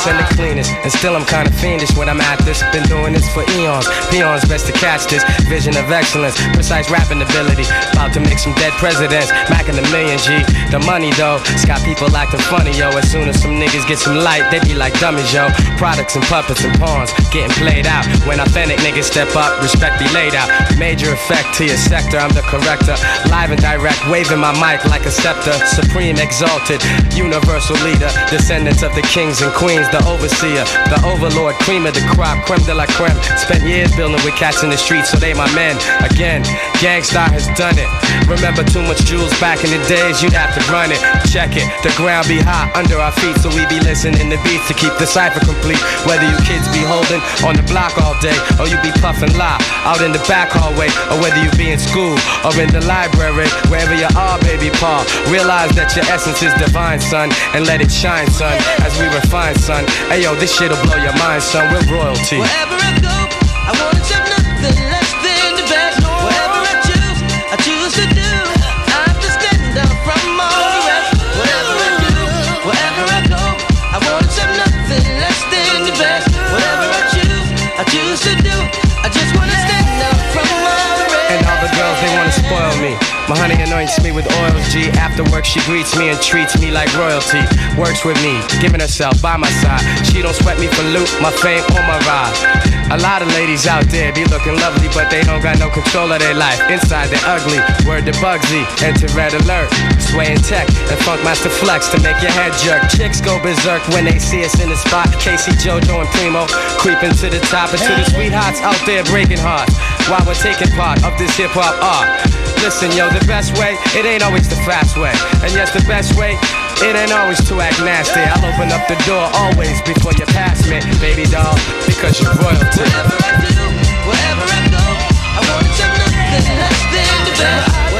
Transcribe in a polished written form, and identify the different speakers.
Speaker 1: cleanest and the cleanest. And still I'm kinda fiendish when I'm at this. Been doing this for eons. Peons best to catch this. Vision of excellence, precise rapping ability. About to make some dead presidents, macking a million G. The money though, it's got people acting funny, yo. As soon as some niggas get some light, they be like dummies, yo. Products and puppets and pawns getting played out. When authentic niggas step up, respect be laid out. Major effect to your sector, I'm the corrector. Live and direct, waving my mic like a scepter. Supreme exalted, universal leader. Descendants of the kings and queens, the overseer, the overlord, cream of the crop, creme de la creme. Spent years building with cats in the streets, so they my men. Again, Gangstar has done it. Remember too much jewels back in the days, you'd have to run it. Check it, the ground be hot under our feet, so we be listening to beats to keep the cipher complete. Whether you kids be holding on the block all day, or you be puffing lie out in the back hallway, or whether you be in school or in the library, wherever you are, baby Paul, realize that your essence is divine, son, and let it shine, son, as we refine, son. Hey yo, this shit'll blow your mind, son, we're royalty.
Speaker 2: Wherever I go, I wanna accept nothing less than the best. Whatever I choose to do. I have to stand up from all the rest. Whatever I do, wherever I go, I wanna accept nothing less than the best. Whatever I choose to do. I just wanna stand up from all the rest.
Speaker 1: And all the girls, they wanna spoil me. My honey anoints me with oils, G. After work, she greets me and treats me like royalty. Works with me, giving herself by my side. She don't sweat me for loot, my fame or my ride. A lot of ladies out there be looking lovely, but they don't got no control of their life. Inside they're ugly, word to Bugsy, enter red alert. Sway and tech and Funkmaster Flex to make your head jerk. Chicks go berserk when they see us in the spot. Casey, JoJo, and Primo creeping to the top. And to the sweethearts out there breaking hearts while we're taking part of this hip-hop art. Listen, yo, the best way, it ain't always the fast way. And yes, the best way, it ain't always to act nasty. I'll open up the door always before you pass me, baby doll, because you're royalty.
Speaker 2: Wherever I do, wherever I go, I wanna accept nothing less than the best.